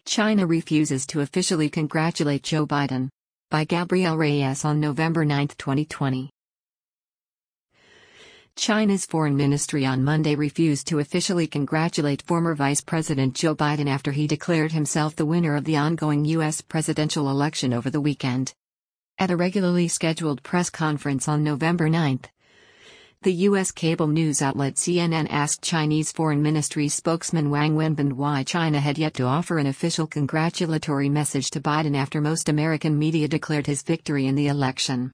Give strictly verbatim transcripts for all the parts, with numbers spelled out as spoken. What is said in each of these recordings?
China refuses to officially congratulate Joe Biden. By Gabrielle Reyes on November ninth, twenty twenty. China's foreign ministry on Monday refused to officially congratulate former Vice President Joe Biden after he declared himself the winner of the ongoing U S presidential election over the weekend. At a regularly scheduled press conference on November ninth, the U S cable news outlet C N N asked Chinese Foreign Ministry spokesman Wang Wenbin why China had yet to offer an official congratulatory message to Biden after most American media declared his victory in the election.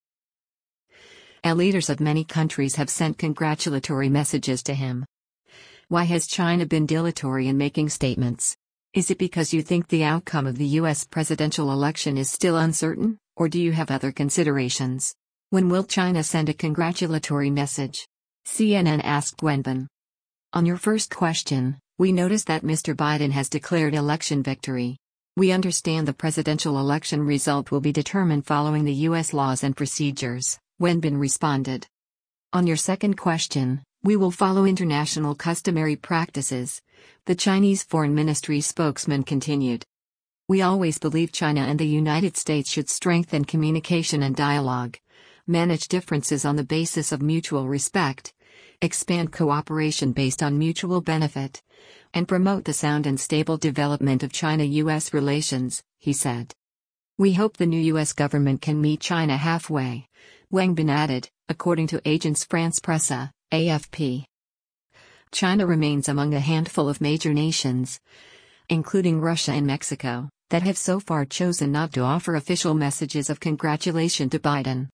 And leaders of many countries have sent congratulatory messages to him. Why has China been dilatory in making statements? Is it because you think the outcome of the U S presidential election is still uncertain, or do you have other considerations? When will China send a congratulatory message? C N N asked Wenbin. On your first question, we noticed that Mister Biden has declared election victory. We understand the presidential election result will be determined following the U S laws and procedures, Wenbin responded. On your second question, we will follow international customary practices, the Chinese Foreign Ministry spokesman continued. We always believe China and the United States should strengthen communication and dialogue, manage differences on the basis of mutual respect, expand cooperation based on mutual benefit, and promote the sound and stable development of China-U S relations, he said. We hope the new U S government can meet China halfway, Wenbin added, according to Agence France-Presse, A F P. China remains among a handful of major nations, including Russia and Mexico, that have so far chosen not to offer official messages of congratulation to Biden.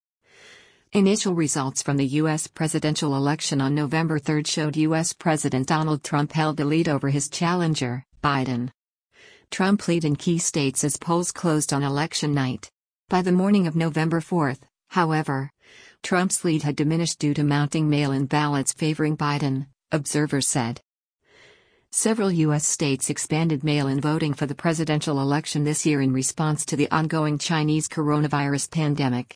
Initial results from the U S presidential election on November third showed U S President Donald Trump held the lead over his challenger, Biden. Trump led in key states as polls closed on election night. By the morning of November fourth, however, Trump's lead had diminished due to mounting mail-in ballots favoring Biden, observers said. Several U S states expanded mail-in voting for the presidential election this year in response to the ongoing Chinese coronavirus pandemic.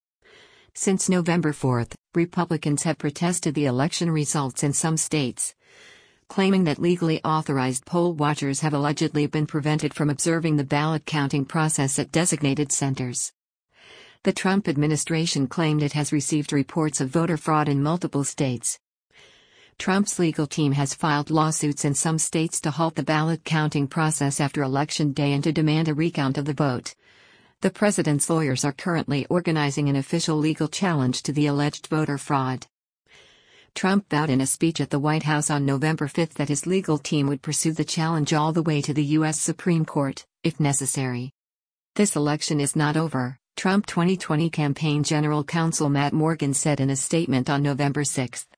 Since November fourth, Republicans have protested the election results in some states, claiming that legally authorized poll watchers have allegedly been prevented from observing the ballot counting process at designated centers. The Trump administration claimed it has received reports of voter fraud in multiple states. Trump's legal team has filed lawsuits in some states to halt the ballot counting process after Election Day and to demand a recount of the vote. The president's lawyers are currently organizing an official legal challenge to the alleged voter fraud. Trump vowed in a speech at the White House on November fifth that his legal team would pursue the challenge all the way to the U S Supreme Court, if necessary. This election is not over, Trump twenty twenty campaign general counsel Matt Morgan said in a statement on November sixth.